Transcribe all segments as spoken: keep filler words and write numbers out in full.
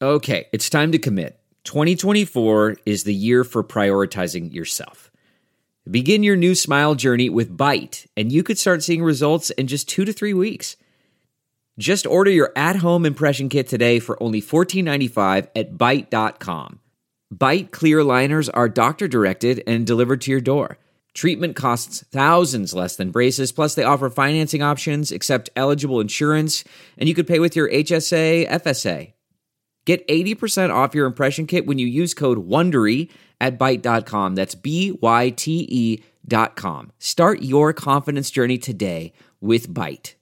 Okay, it's time to commit. twenty twenty-four is the year for prioritizing yourself. Begin your new smile journey with Byte, and you could start seeing results in just two to three weeks. Just order your at-home impression kit today for only fourteen ninety-five at byte dot com. Byte clear aligners are doctor-directed and delivered to your door. Treatment costs thousands less than braces, plus they offer financing options, accept eligible insurance, and you could pay with your H S A, F S A. Get eighty percent off your impression kit when you use code WONDERY at byte dot com. That's B Y T E dot com. Start your confidence journey today with Byte.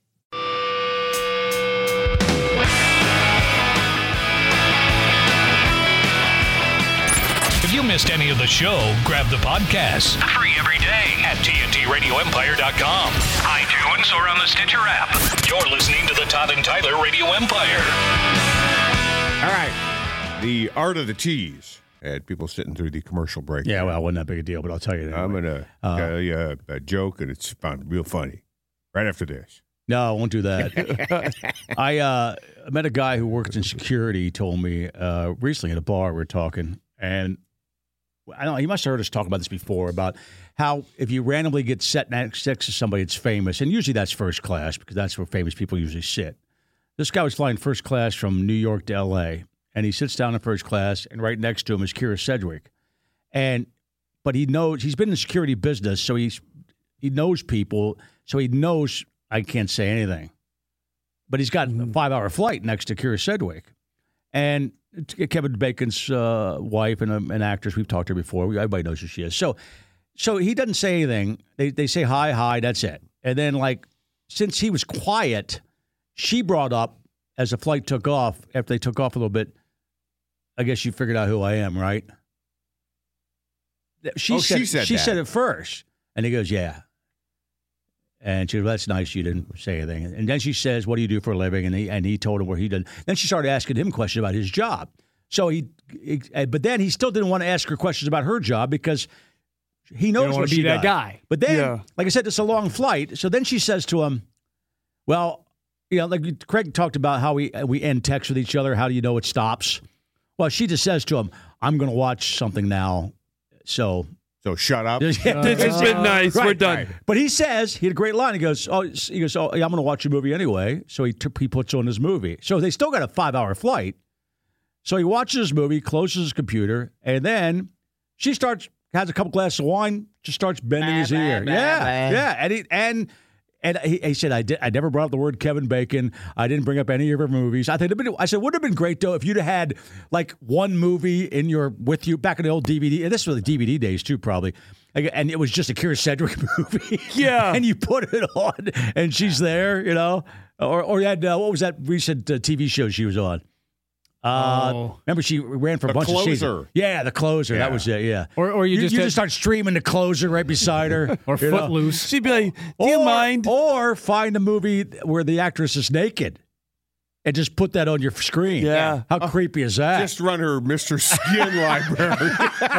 If you missed any of the show, grab the podcast. Free every day at T N T radio empire dot com, iTunes, or on the Stitcher app. You're listening to the Todd and Tyler Radio Empire. All right. The art of the tease. Had people sitting through the commercial break. Yeah, well, it wasn't that big a deal, but I'll tell you that. I'm going to Uh, tell you a, a joke, and it's fun, real funny. Right after this. No, I won't do that. I uh, met a guy who works in security. He told me uh, recently at a bar we were talking, and I don't know, he must have heard us talk about this before, about how if you randomly get set next to somebody that's famous, and usually that's first class because that's where famous people usually sit. This guy was flying first class from New York to L A, and he sits down in first class, and right next to him is Kira Sedgwick. And but he knows he's been in the security business, so he's he knows people, so he knows I can't say anything. But he's got a five-hour flight next to Kira Sedgwick, and Kevin Bacon's uh, wife and a, an actress we've talked to her before. Everybody knows who she is. So, so he doesn't say anything. They they say hi, hi. That's it. And then like since he was quiet, she brought up as the flight took off. After they took off a little bit, I guess you figured out who I am, right? She Oh, said she said she that. said it first, and he goes, "Yeah." And she goes, "Well, that's nice. You didn't say anything." And then she says, "What do you do for a living?" And he and he told her where he did. Then she started asking him questions about his job. So he, he but then he still didn't want to ask her questions about her job because he knows don't what wanna she be that does. guy. But then, Yeah. like I said, it's a long flight. So then she says to him, "Well, you know, like Craig talked about how we we end text with each other. How do you know it stops?" Well, she just says to him, "I'm going to watch something now." So. So shut up. This has been nice. We're Right, done. right. But he says, he had a great line. He goes, oh, he goes, oh, yeah, I'm going to watch a movie anyway. So he, t- he puts on his movie. So they still got a five-hour flight. So he watches his movie, closes his computer, and then she starts, has a couple glasses of wine, just starts bending his ear. Yeah, yeah. And he, and and he, he said, I did. I never brought up the word Kevin Bacon. I didn't bring up any of her movies. I think it'd been, I said, would have been great though if you'd have had like one movie in your with you back in the old D V D. And this was the D V D days too, probably. And it was just a Kira Sedgwick movie. Yeah. And you put it on, and she's there, you know. Or or you had uh, what was that recent uh, T V show she was on? Uh, Oh. Remember, she ran for a The bunch of Closer. seasons. Yeah, the closer. That Yeah. was it. Yeah. Or- or you just had- start streaming the closer right beside her, Or you know? Footloose. She'd be like, do you Or- mind? Or find a movie where the actress is naked, and just put that on your screen. Yeah. How creepy is that? Just run her Mister Skin library.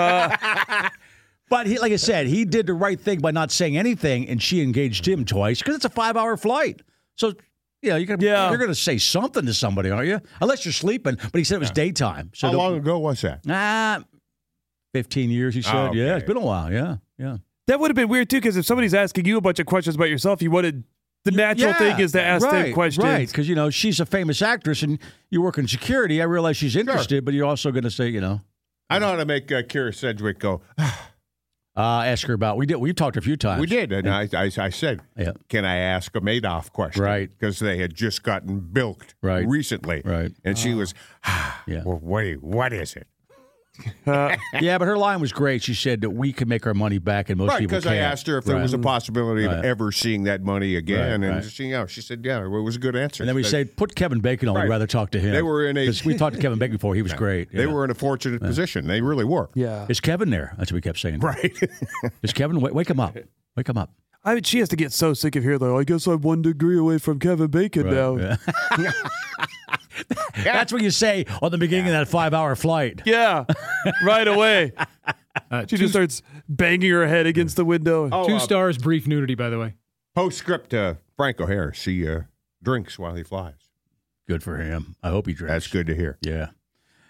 But he, like I said, he did the right thing by not saying anything, and she engaged him twice because it's a five-hour flight. So, you know, you're gonna Yeah. you're gonna say something to somebody, aren't you? Unless you're sleeping. But he said it was daytime. So How the- long ago was that? Ah, fifteen years. He said, Oh, yeah, okay. it's been a while. Yeah, yeah. That would have been weird, too, because if somebody's asking you a bunch of questions about yourself, you wanted the natural Yeah, thing is to ask right, them questions. right? Because you know she's a famous actress, and you work in security. I realize she's interested, but you're also going to say, you know, I know how to make uh, Kira Sedgwick go, uh, ask her about. We did. We've talked a few times. we did. And I, I, I said, Yeah. can I ask a Madoff question? Right. Because they had just gotten bilked Right. recently. Right. And she was, Yeah. well, what, what is it? Yeah, but her line was great. She said that we can make our money back, and most Right, people because can't. I asked her if there Right. was a possibility Right. of ever seeing that money again. Right, and right. she, you know, she said, yeah, it was a good answer. And then we She said, put Kevin Bacon on. Right. We'd rather talk to him. They were in a- Because we talked to Kevin Bacon before. He was great. They yeah. were in a fortunate position. They really were. Yeah. Is Kevin there? That's what we kept saying. Right. Is Kevin? Wake, wake him up. Wake him up. I mean, she has to get so sick of hearing, like, I guess I'm one degree away from Kevin Bacon Right, now. yeah. That's what you say on the beginning of that five-hour flight. Yeah, right away. Uh, She two, just starts banging her head against the window. Oh, two uh, stars, brief nudity, by the way. Postscript to Franco Harris. He uh, drinks while he flies. Good for him. I hope he drinks. That's good to hear. Yeah.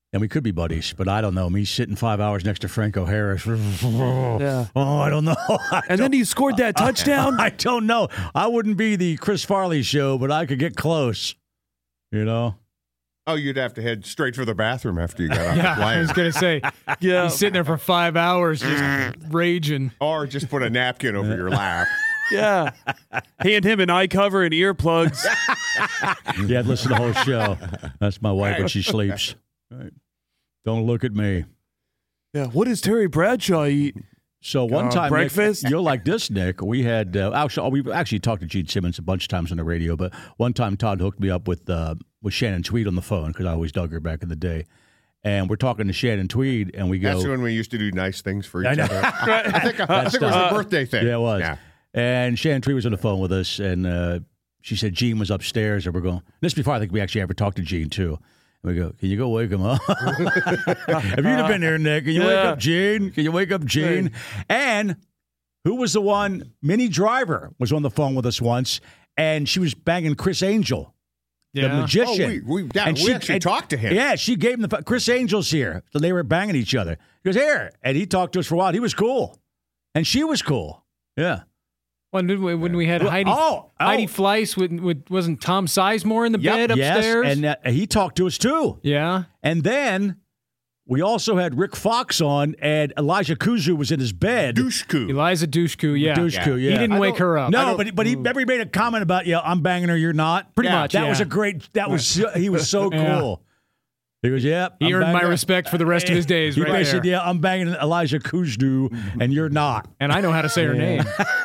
And we could be buddies, but I don't know. Me sitting five hours next to Franco Harris. Yeah. Oh, I don't know. I And then he scored that touchdown. I don't know. I wouldn't be the Chris Farley show, but I could get close. You know? Oh, you'd have to head straight for the bathroom after you got off Yeah, the plane. I was gonna say. Yeah. He's sitting there for five hours just raging. Or just put a napkin over your lap. Yeah. Hand him an eye cover and earplugs. Yeah, listen to the whole show. That's my wife when she sleeps. Right. Don't look at me. Yeah. What does Terry Bradshaw eat? So one Uh, time, breakfast? Nick, you'll like this, Nick. We had uh, actually we've actually talked to Gene Simmons a bunch of times on the radio, but one time Todd hooked me up with uh, with Shannon Tweed on the phone because I always dug her back in the day, and we're talking to Shannon Tweed, and we go. That's when we used to do nice things for I each know. other. I think, I think it was a birthday thing. Yeah, it was. Yeah. And Shannon Tweed was on the phone with us, and uh, she said Gene was upstairs, and we're going. This is before I think we actually ever talked to Gene too. And we go, can you go wake him up? Have you been there, Nick? Can you wake Yeah. up Gene? Can you wake up Gene? And who was the one? Minnie Driver was on the phone with us once, and she was banging Chris Angel, the Yeah. magician. Oh, we- we- yeah, And we actually talked to him. Yeah, she gave him the ph- Chris Angel's here, so they were banging each other. He goes here, and he talked to us for a while. He was cool, and she was cool. Yeah. When, did we, when we had Well, Heidi, oh, oh. Heidi Fleiss, with, with, wasn't Tom Sizemore in the Yep, bed yes, upstairs? and uh, he talked to us too. yeah. And then we also had Rick Fox on, and Elijah Kuzu was in his bed. Douche-coo. Eliza Dushku, yeah. Dushku, yeah. He didn't I wake don't- her up. No, but but he everybody made a comment about, yeah, I'm banging her, you're not. Pretty Yeah, much, That yeah. was a great. That was so- he was so Yeah. cool. He goes, yeah. He I'm earned my banging- respect for the rest of his days He right basically there. said, yeah, I'm banging Elijah Kuzu, and you're not. And I know how to say her name.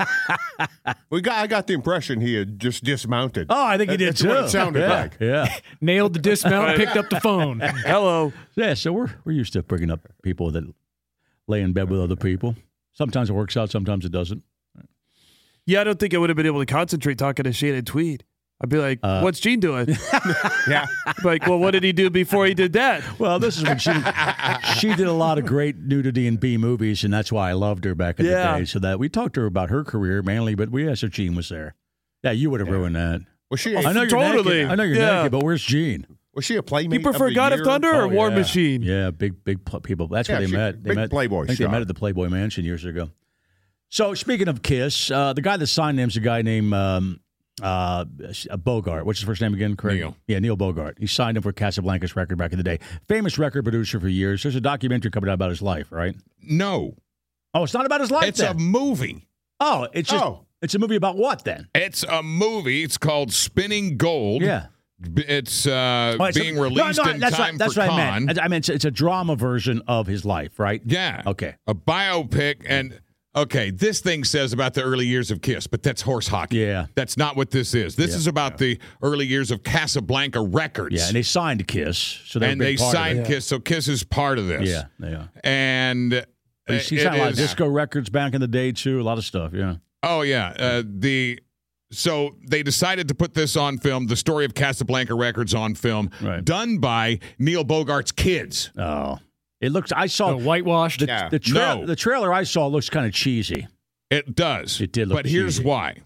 We got. I got the impression he had just dismounted. Oh, I think he did That's too. what it sounded yeah. like. Yeah, Nailed the dismount and picked up the phone. Hello. yeah. So we're we're used to bringing up people that lay in bed with other people. Sometimes it works out, sometimes it doesn't. Yeah, I don't think I would have been able to concentrate talking to Shannon Tweed. I'd be like, Uh, what's Gene doing? Yeah. Like, well, what did he do before he did that? Well, this is when she she did a lot of great nudity in B movies, and that's why I loved her back in Yeah. the day. So that we talked to her about her career mainly, but we asked if Gene was there. Yeah, you would have ruined that. Was she? I know you're Totally. naked. I know you're Yeah. naked, but where's Gene? Was she a playmate? You prefer of the God of year? Thunder or Oh, War yeah. Machine? Yeah, big big pl- people. That's Yeah, where they she- met. They big met Playboy I think they shop. met at the Playboy Mansion years ago. So speaking of Kiss, uh, the guy that signed him's a guy named um, uh, Bogart. What's his first name again? Craig? Neil. Yeah, Neil Bogart. He signed him for Casablanca's record back in the day. Famous record producer for years. There's a documentary coming out about his life, right? No, Oh, it's not about his life. it's a then. movie. Oh, it's just Oh. it's a movie about what then? It's a movie. It's called Spinning Gold. Yeah. B- It's uh, Oh, it's a- being no, released no, in that's time what, that's for what Cannes. I meant. I mean, it's, it's a drama version of his life, right? Yeah. Okay. A biopic. And, okay, this thing says about the early years of Kiss, but that's horse hockey. Yeah. That's not what this is. This Yeah. is about the early years of Casablanca Records. Yeah, and they signed Kiss, so they're And a they big part of signed it. Kiss, so Kiss is part of this. Yeah, they are. And He signed it a lot of is- disco records back in the day too. A lot of stuff. Yeah. Oh yeah, uh, the so they decided to put this on film, the story of Casablanca Records on film, Right. done by Neil Bogart's kids. Oh, it looks. I saw The whitewashed. the Yeah. the, tra- No. the trailer I saw looks kind of cheesy. It does. It did look but here's cheesy. why.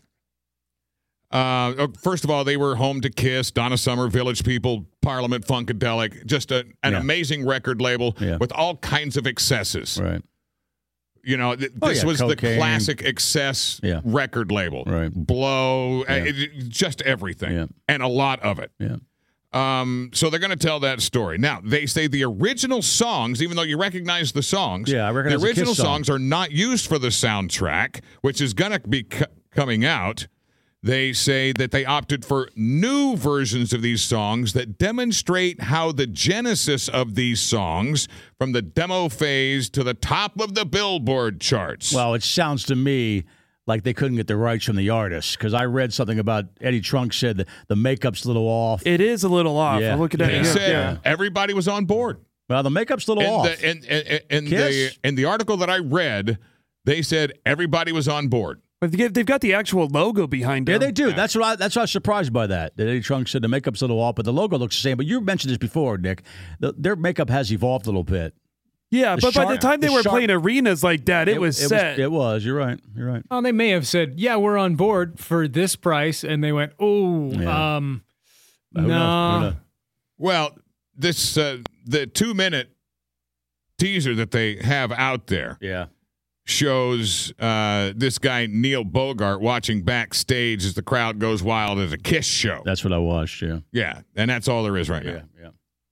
Uh, first of all, they were home to Kiss, Donna Summer, Village People, Parliament, Funkadelic, just a, an Yeah. amazing record label Yeah. with all kinds of excesses. Right. You know, th- Oh, this yeah, was the cocaine. classic excess Yeah. record label. Right. Blow, uh, Yeah. it- it- just everything, Yeah. and a lot of it. Yeah. Um, so they're going to tell that story. Now, they say the original songs, even though you recognize the songs, Yeah, I recognize the the Kiss original song. songs are not used for the soundtrack, which is going to be co- coming out. They say that they opted for new versions of these songs that demonstrate how the genesis of these songs, from the demo phase to the top of the Billboard charts. Well, it sounds to me like they couldn't get the rights from the artist because I read something about Eddie Trunk said that the makeup's a little off. It is a little off. Yeah. I'm looking at they it here. said Yeah. everybody was on board. Well, the makeup's a little In off. the, in, in, in, the, Kiss? in the article that I read, they said everybody was on board. But they've they've got the actual logo behind Yeah, them. they do. That's what I, that's why I was surprised by that. That Eddie Trunk said the makeup's a little off, but the logo looks the same. But you mentioned this before, Nick. The, their makeup has evolved a little bit. Yeah, The but by the sharp- time they the were sharp- playing arenas like that, it, was set. It was. You're right. You're right. Oh, they may have said, "Yeah, we're on board for this price," and they went, "Oh, Yeah. um, Who knows? Who no." knows? Well, this uh, the two minute teaser that they have out there Yeah. shows uh, this guy Neil Bogart watching backstage as the crowd goes wild at a Kiss show. That's what I watched, yeah. Yeah, and that's all there is right Yeah, now. yeah.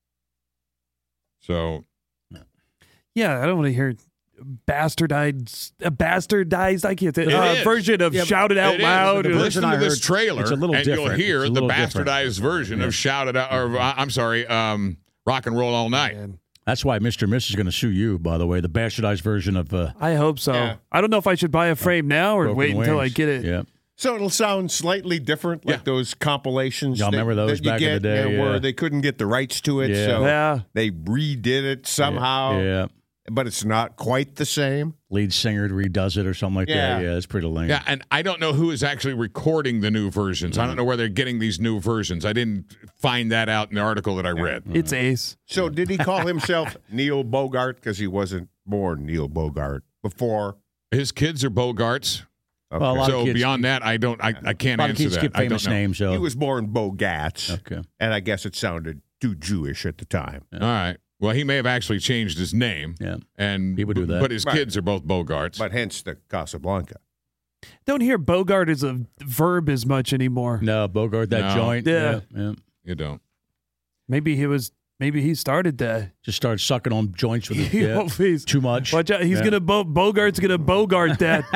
So Yeah, I don't want to hear bastardized, a bastardized, I can't say, It uh, is. version of Yeah, Shout It Out it is. Loud. The or- version Listen I to this heard, trailer, it's a little and you'll different. hear It's a the little different. bastardized version Yeah. of "Shout It Out," or uh, I'm sorry, um, "Rock and Roll All Night." Man, That's why Mister and Missus is going to sue you, by the way, the bastardized version of uh, I hope so. Yeah. I don't know if I should buy a frame now or Broken wait until I Wings. get it. Yeah. So it'll sound slightly different, like Yeah. those compilations. Y'all that- remember those that you back in get, the day, yeah, where yeah. they couldn't get the rights to it, Yeah. so Yeah. they redid it somehow. Yeah. But it's not quite the same. Lead singer redoes it or something like Yeah. that. Yeah, it's pretty lame. Yeah, and I don't know who is actually recording the new versions. I don't know where they're getting these new versions. I didn't find that out in the article that I read. It's Ace. So did he call himself Neil Bogart because he wasn't born Neil Bogart before? His kids are Bogarts. Okay. Well, a lot of So kids- beyond that, I don't. I, I can't A lot of answer kids that. get I don't famous know. names, so. he was born Bogats, Okay. and I guess it sounded too Jewish at the time. All right. Well, he may have actually changed his name. Yeah. And People do that. But his Right. kids are both Bogarts. But hence the Casablanca. Don't hear Bogart as a verb as much anymore. No, Bogart, that No. joint. Yeah. Yeah. yeah. you don't. Maybe he was. Maybe he started that. Just started sucking on joints with it. Oh, Yeah. please. Too much. Watch out. He's Yeah. gonna bo- Bogart's gonna Bogart that.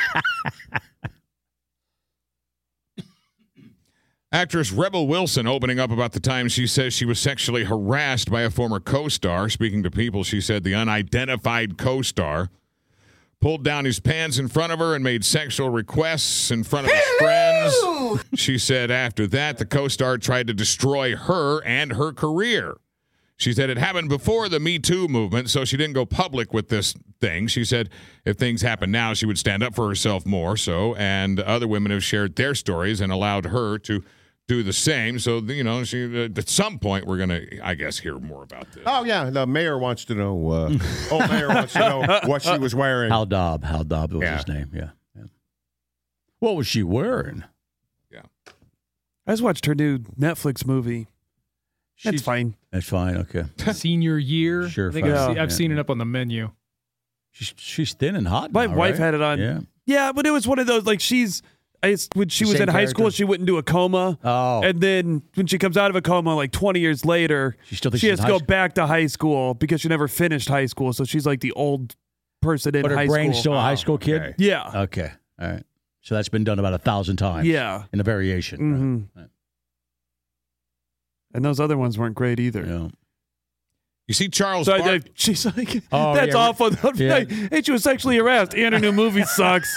Actress Rebel Wilson opening up about the time she says she was sexually harassed by a former co-star. Speaking to People, she said the unidentified co-star pulled down his pants in front of her and made sexual requests in front of his friends. She said after that, the co-star tried to destroy her and her career. She said it happened before the Me Too movement, so she didn't go public with this thing. She said if things happen now, she would stand up for herself more so, and other women have shared their stories and allowed her to do the same. So, you know, she uh, at some point we're going to, I guess, hear more about this. Oh, yeah. The mayor wants to know. Uh, old mayor wants to know what she was wearing. Hal Dobb. Hal Dobb was Yeah. his name. Yeah. yeah. What was she wearing? I just watched her new Netflix movie. That's She's- fine. That's fine. Okay. Senior year. Sure, I think fine. I've, seen, Yeah. I've seen it up on the menu. She's she's thin and hot. My now, wife right? had it on. Yeah. Yeah, but it was one of those like she's. I, when she was Same in high school, character? she went into a coma. Oh. And then when she comes out of a coma, like twenty years later, She still thinks she she's has to in go high school? back to high school because she never finished high school. So she's like the old person in But her high brain's school. still a high Oh, school kid? okay. Yeah. Okay. All right. So that's been done about a thousand times. Yeah. In a variation. hmm Right. And those other ones weren't great either. Yeah. You see Charles So I, I, Bart- she's like, Oh, that's yeah. awful. Yeah. Like, hey, she was sexually harassed. And her new movie sucks.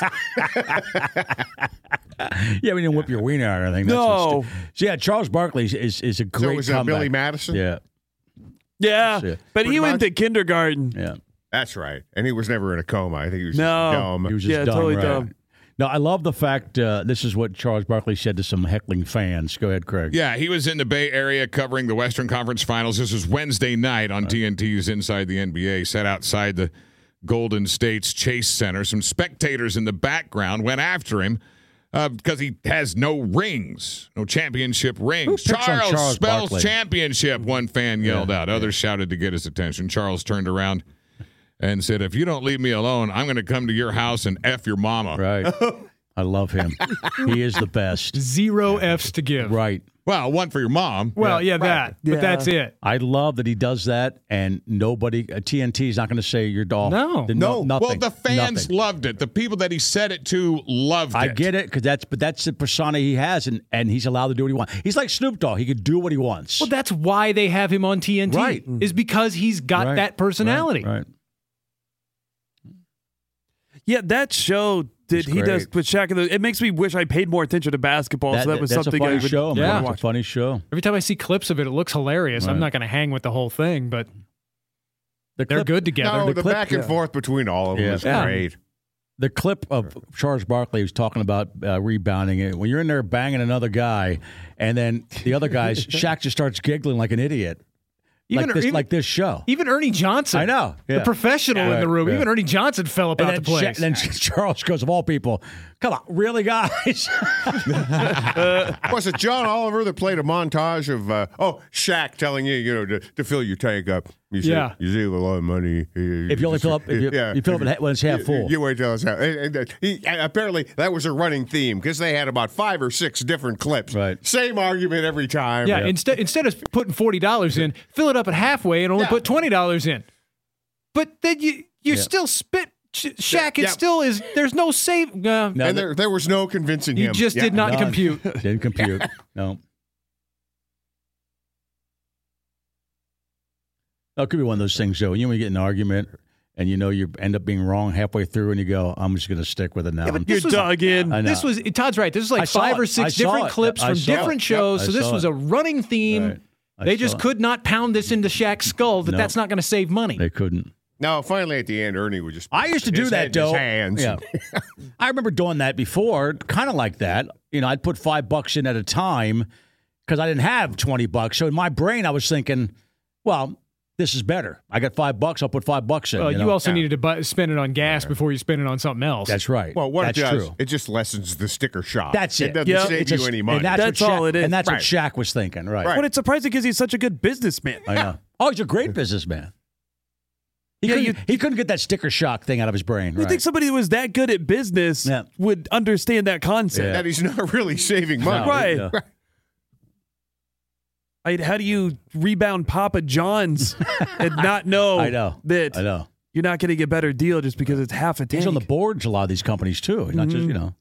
Yeah, we didn't whip your wiener out or anything. That's No. what's- So yeah, Charles Barkley is, is, is a So great was that comeback. Billy Madison? Yeah. Yeah. That's it. But he Pretty went much. to kindergarten. Yeah. That's right. And he was never in a coma. I think he was No. just dumb. He was just Yeah, dumb, totally right? dumb. No, I love the fact uh, this is what Charles Barkley said to some heckling fans. Go ahead, Craig. Yeah, he was in the Bay Area covering the Western Conference Finals. This was Wednesday night on T N T's Inside the N B A. Sat outside the Golden State's Chase Center. Some spectators in the background went after him uh, because he has no rings, no championship rings. Who picks on Charles, Charles spells Barkley? championship, one fan yelled Yeah, out. Others shouted to get his attention. Charles turned around and said, if you don't leave me alone, I'm going to come to your house and F your mama. Right. I love him. He is the best. Zero F's to give. Right. Well, one for your mom. Well, yeah, that. But Yeah. that's it. I love that he does that, and nobody, uh, T N T is not going to say you're dog. No. no, nothing. Well, the fans nothing. loved it. The people that he said it to loved I it. get it, because that's but that's the persona he has, and, and he's allowed to do what he wants. He's like Snoop Dogg; he could do what he wants. Well, that's why they have him on T N T. Right. Is because he's got Right, that personality. Right. right. Yeah, that show that It's he does great. with Shaq, and the, it makes me wish I paid more attention to basketball. That, so that was that's something a funny I would show. Man. Yeah. It's a watch. funny show. Every time I see clips of it, it looks hilarious. I'm Right. not going to hang with the whole thing, but The they're clip, good together. No, the the, clip- back and yeah. forth between all of them Yeah. is Yeah. great. The clip of Charles Barkley was talking about uh, rebounding it. When you're in there banging another guy, and then the other guy's Shaq just starts giggling like an idiot. Even, like, this, even, like this show. Even Ernie Johnson. I know. Yeah. The professional Yeah, in the room. yeah. Even Ernie Johnson fell And about then, the place. Sha- and then Charles goes, of all people, come on, really, guys? Was it John Oliver that played a montage of, uh, oh, Shaq telling you, you know, to, to fill your tank up? You save, Yeah. you save a lot of money. If you only fill up, if you, you fill up it when it's half You, full. you wait till it's half. And, and, uh, he, apparently, that was a running theme because they had about five or six different clips. Right. Same argument every time. Yeah, instead instead of putting forty dollars in, fill it up at halfway and only Yeah. put twenty dollars in. But then you you Yeah. still spit Sh- Shaq. It Yeah. still is. There's no save. Uh, No, And that- there, there was no convincing you him. just Yeah. did not None. compute. Didn't compute. No. No, it could be one of those things, Joe. You know, when you get in an argument and you know you end up being wrong halfway through and you go, I'm just going to stick with it now. You're This was- dug in. I know. This was Todd's right. This is I like saw five it. or I six saw different it. clips I from saw it. different Yep. shows. I So this saw was it. a running theme. Right. I They saw just it. could not pound this into Shaq's skull that No. that's not going to save money. They couldn't. No, finally at the end, Ernie would just. I used to do his that, head in his Joe. hands. Yeah. I remember doing that before, kind of like that. You know, I'd put five bucks in at a time because I didn't have twenty bucks. So in my brain, I was thinking, well, this is better. I got five bucks. I'll put five bucks in. Well, you you know? also needed to bu- spend it on gas before you spend it on something else. That's right. Well, what That's it does, true. it just lessens the sticker shock. That's it. It doesn't Yeah. save It's you a- any money. And that's, That's what Shaq, all it is. And that's Right. what Shaq was thinking, right? Right. But it's surprising because he's such a good businessman. I know. Oh, he's a great businessman. He, Yeah, couldn't, you- he couldn't get that sticker shock thing out of his brain. You right. think somebody who was that good at business Yeah. would understand that concept? that he's not really saving money. No, Right. no. I, how do you rebound Papa John's and not know, I know. that I know. you're not getting a better deal just because it's half a tank? He's on the boards of a lot of these companies, too. Not just, you know.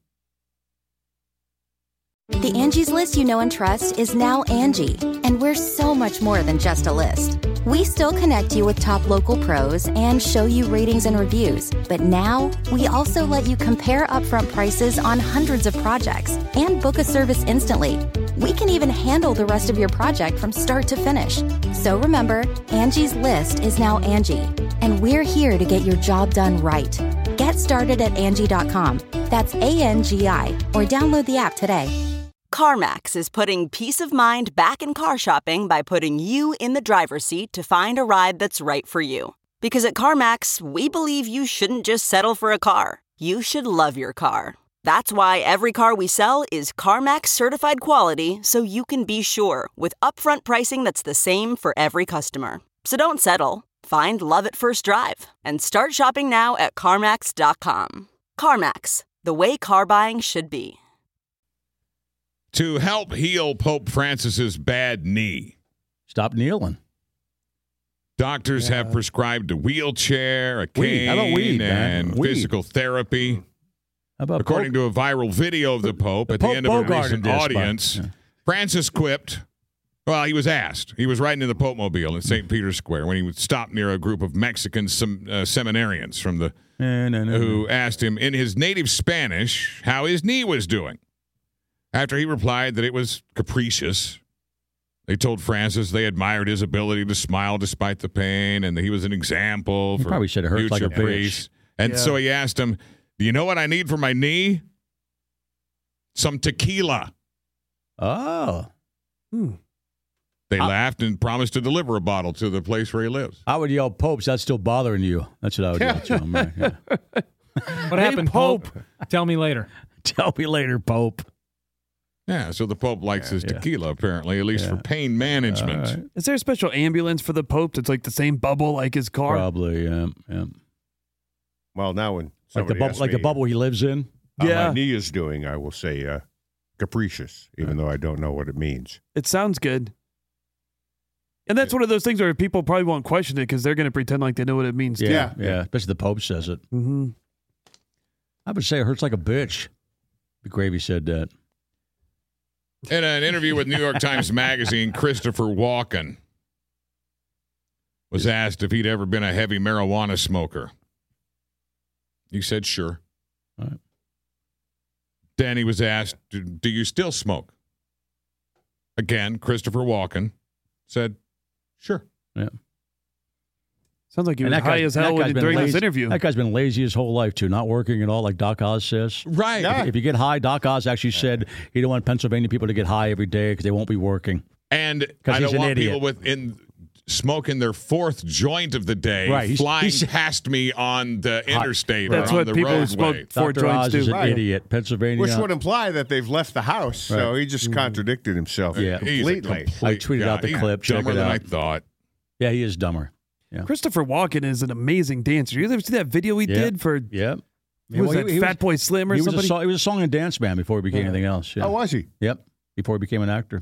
The Angie's List you know and trust is now Angie, and we're so much more than just a list. We still connect you with top local pros and show you ratings and reviews, but now we also let you compare upfront prices on hundreds of projects and book a service instantly. We can even handle the rest of your project from start to finish. So remember, Angie's List is now Angie, and we're here to get your job done right. Get started at Angie dot com. That's A N G I, or download the app today. CarMax is putting peace of mind back in car shopping by putting you in the driver's seat to find a ride that's right for you. Because at CarMax, we believe you shouldn't just settle for a car. You should love your car. That's why every car we sell is CarMax certified quality, so you can be sure with upfront pricing that's the same for every customer. So don't settle. Find love at first drive and start shopping now at CarMax dot com. CarMax, the way car buying should be. To help heal Pope Francis's bad knee, Stop kneeling. doctors have prescribed a wheelchair, a Weed. cane, How about weed, man? and Weed. physical therapy. How about According to a viral video of the Pope at the Pope end of a Bogarted recent this, but- audience, yeah. Francis quipped, well, he was asked. He was riding in the Pope Mobile in Saint Peter's Square when he would stop near a group of Mexican sem- uh, seminarians from the No, no, no, who asked him in his native Spanish how his knee was doing. After he replied that it was capricious, they told Francis they admired his ability to smile despite the pain and that he was an example He for probably said it hurts future like a bitch. priests. And Yeah. so he asked him, do you know what I need for my knee? Some tequila. Oh. They laughed and promised to deliver a bottle to the place where he lives. I would yell, Popes, that's still bothering you. That's what I would yell to him. Right? Yeah. What happened, Pope? Tell me later. Tell me later, Pope. Yeah, so the Pope likes his yeah. tequila, apparently, at least Yeah. for pain management. All right. Is there a special ambulance for the Pope that's like the same bubble like his car? Probably, yeah. yeah. Well, now when Like the somebody bubble, asks like the me bubble he lives in. how Yeah. my knee is doing, I will say uh, capricious, even though I don't know what it means. It sounds good. And that's one of those things where people probably won't question it because they're going to pretend like they know what it means. Yeah, too. yeah, yeah. Especially the Pope says it. Mm-hmm. I would say it hurts like a bitch. The Gravy said that. In an interview with New York Times Magazine, Christopher Walken was asked if he'd ever been a heavy marijuana smoker. He said, sure. All right. Then he was asked, do, do you still smoke? Again, Christopher Walken said, sure. Yeah. Sounds like he And was that high guy's- as that hell guy's when, been during this lazy- interview. That guy's been lazy his whole life, too. Not working at all, like Doc Oz says. Right. Yeah. If you get high, Doc Oz actually said he don't want Pennsylvania people to get high every day because they won't be working. And 'Cause I he's don't an want idiot. people within smoking their fourth joint of the day, Right, he's- flying he's- past me on the interstate That's or on what the people who roadway. smoke four Doctor joints Oz do. is an Right. idiot. Pennsylvania. Which would imply that they've left the house. So Right. he just contradicted himself Yeah. He's a completely. complete I tweeted guy. out the He's clip. Check Dumber it than out. I thought. Yeah, he is dumber. Yeah. Christopher Walken is an amazing dancer. You ever see that video he Yeah. did for Yep. who was Well, that, he- he Fat Boy Slim or he was, somebody? a song, he was a song and dance man before he became anything else. Yeah. How was he? Yep. Before he became an actor.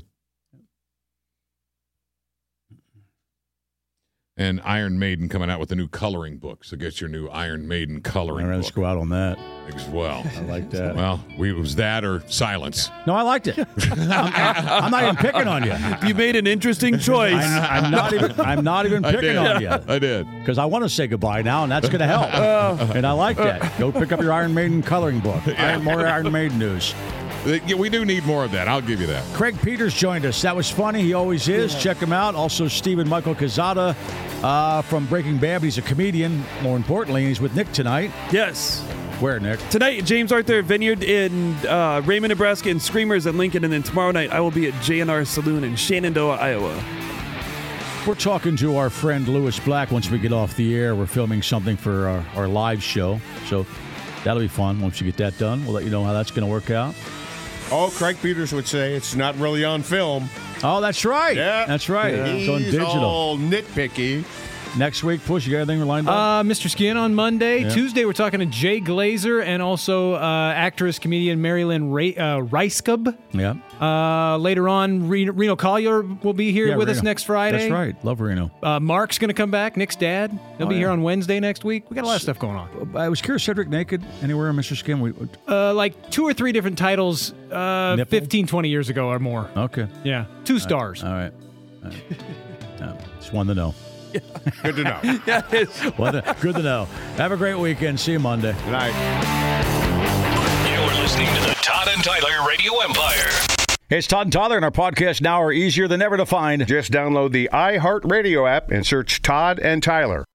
And Iron Maiden coming out with a new coloring book. So get your new Iron Maiden All coloring right, book let's go out on that. as well. I like that. Well, we, it was that or silence. No, I liked it. I'm, I'm not even picking on you. You made an interesting choice. I'm, I'm not even. I'm not even I picking did. on you I did. because I want to say goodbye now, and that's going to help. And I like that. Go pick up your Iron Maiden coloring book. Iron, more Iron Maiden news. Uh, yeah, we do need more of that. I'll give you that. Craig Peters joined us. That was funny. He always is. Check him out. Also, Stephen Michael Quezada uh, from Breaking Bad. He's a comedian. More importantly, he's with Nick tonight. Yes. Where, Nick? Tonight, James Arthur Vineyard in uh, Raymond, Nebraska, and Screamers in Lincoln. And then tomorrow night, I will be at J and R Saloon in Shenandoah, Iowa. We're talking to our friend Lewis Black once we get off the air. We're filming something for our, our live show. So that'll be fun. Once you get that done, we'll let you know how that's going to work out. Oh, Craig Peters would say it's not really on film. Oh, that's right. Yeah. That's right. It's on He's digital. all nitpicky. Next week, Push, you got anything lined up? Uh, Mister Skin on Monday. Yeah. Tuesday, we're talking to Jay Glazer and also uh, actress, comedian Marilyn Ra- uh, Reiskub. yeah. Uh, later on, Reno, Reno Collier will be here Yeah, with Reno. us next Friday. That's right. Love Reno. Uh, Mark's going to come back, Nick's dad. He'll Oh, be yeah. here on Wednesday next week. We got a lot of stuff going on. I was curious, Cedric naked anywhere on Mister Skin? We, Uh, like two or three different titles uh, Nipple? fifteen, twenty years ago or more. okay. Yeah, two stars. All right. All right. Yeah, just wanted to know. Good to know. What a- good to know. Have a great weekend. See you Monday. Good night. You're listening to the Todd and Tyler Radio Empire. Hey, it's Todd and Tyler, and our podcasts now are easier than ever to find. Just download the iHeartRadio app and search Todd and Tyler.